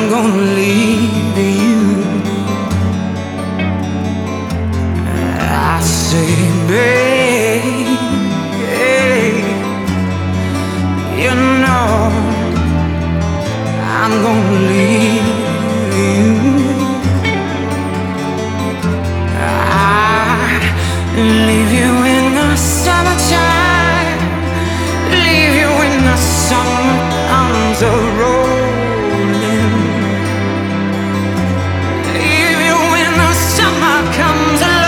gonna leave you. I say, babe, you know I'm gonna leave you. I leave you in the summertime, leave you when the summer comes a-rolling, leave you when the summer comes along.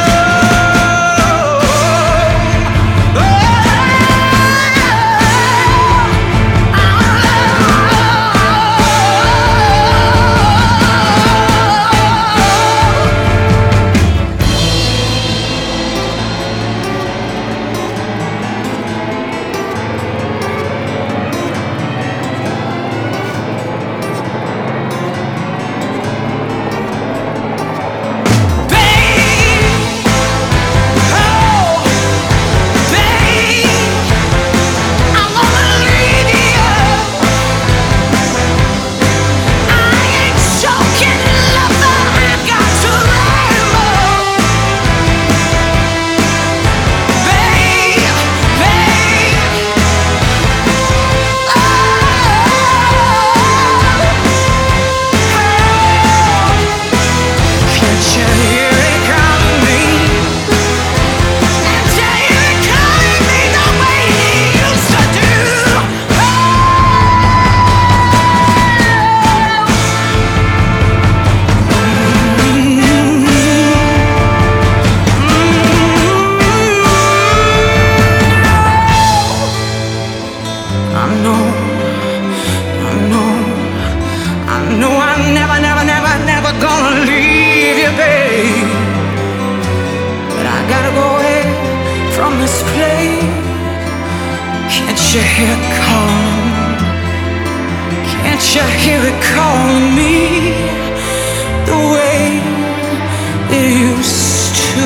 I'm never gonna leave you, babe. But I gotta go away from this place. Can't you hear it calling? Can't you hear it calling me the way it used to?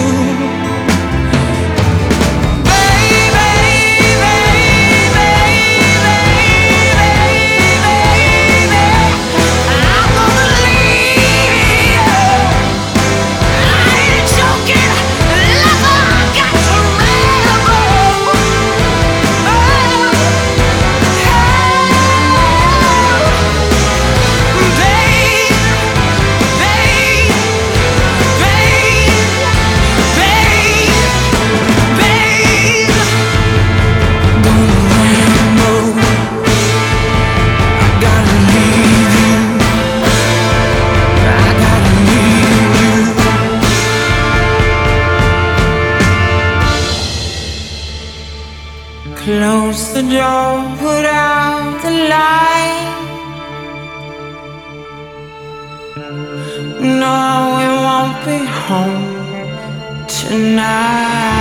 Close the door, put out the light. No, we won't be home tonight.